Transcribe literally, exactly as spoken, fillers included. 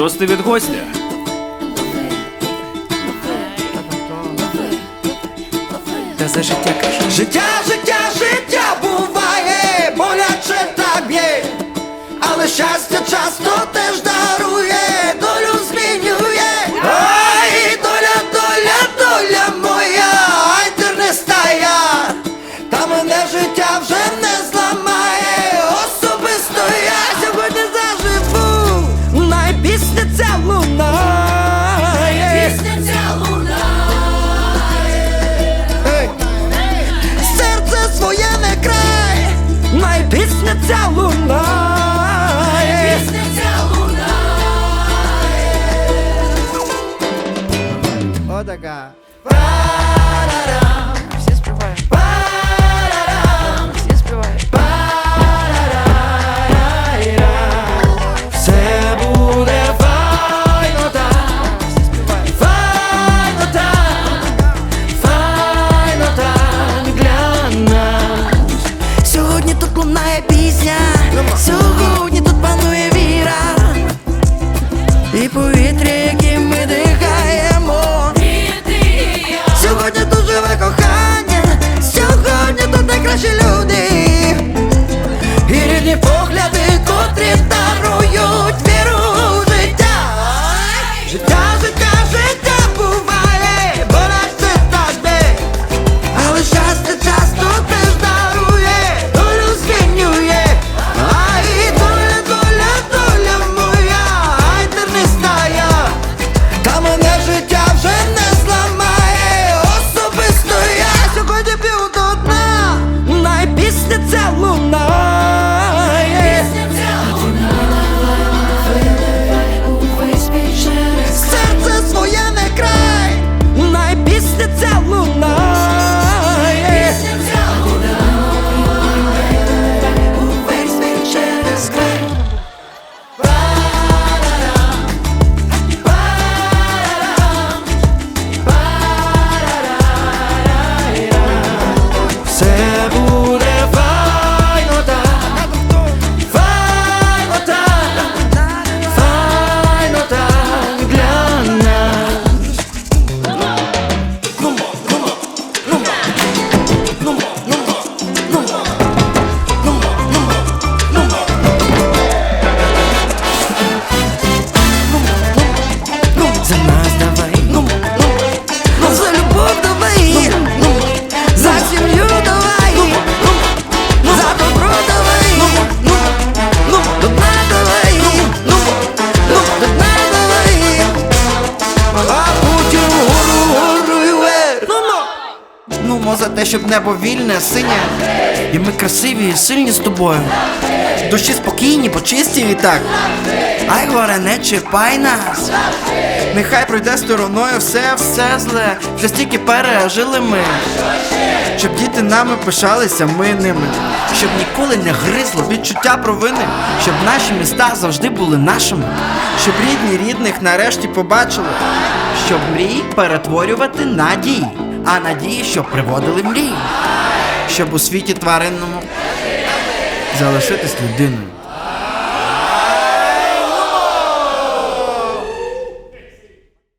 Тости від гостя. Та за життя кажу. Життя, життя, життя буває, боляче так б'є, але щастя часто теж дарує, долю змінює. Ай, доля, доля, доля моя, ай, терниста я, та мене життя вже не зламає. Особисто я сьогодні заживу, най пісня ця лунає. Пісня ця лунає. Серце своє не край, най пісня ця лунає. Пісня ця лунає. Отака. Всі співають. Всі співають. Все буде файно так, Всі співають. файно так, файно так для нас. Сьогодні тут лунає пісня, сьогодні тут панує віра, і повітря, яким ми дихаємо. Сьогодні тут живе кохання, сьогодні тут найкращі люди, і рідні погляди, котрі дарують віру у життя. Життя, життя, життя буває, боляче так б'є, але щастя часто теж дарує, долю змінює. Ай, доля, доля, доля моя, ай, терниста я, та мене життя вже не зламає. Особисто я сьогодні п'ю до дна, най пісня ця лунає. Пісня ця лунає. Серце своє не край, най пісня ця лунає. Пісня ця лунає. Увесь світ через край. Все буде файно так, файно так, файно так для нас. Нумо, нумо, нумо, нумо, нумо, нумо, нумо, нумо, нумо. За нас давай, нумо, нумо, за любов давай, нумо, за сім'ю давай, за добро давай, до дна давай, до дна давай, а потім гору, гору вверх. Нумо за те, щоб небо вільне, синє, і ми красиві і сильні з тобою. Душі спокійні, бо чисті і так. Ай, горе, не чіпай нас. Нехай пройде стороною все, все зле. Вже стільки пережили ми, щоб діти нами пишалися, ми ними. Щоб ніколи не гризло відчуття провини. Щоб наші міста завжди були нашими. Щоб рідні рідних нарешті побачили. Щоб мрії перетворювати на дії, а надії, щоб приводили мрії. Щоб у світі тваринному залишитись людиною.